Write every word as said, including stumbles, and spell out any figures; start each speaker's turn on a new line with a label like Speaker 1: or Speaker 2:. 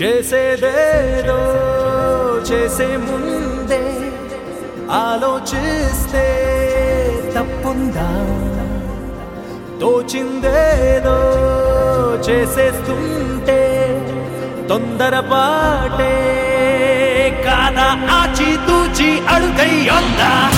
Speaker 1: చేసేదేదో చేసే ముందే ఆలోచిస్తే తప్పుందా తోచిందేదో చేసేస్తుంటే తొందరపాటే కాదా ఆచి తూచి అడుగయ్యొందా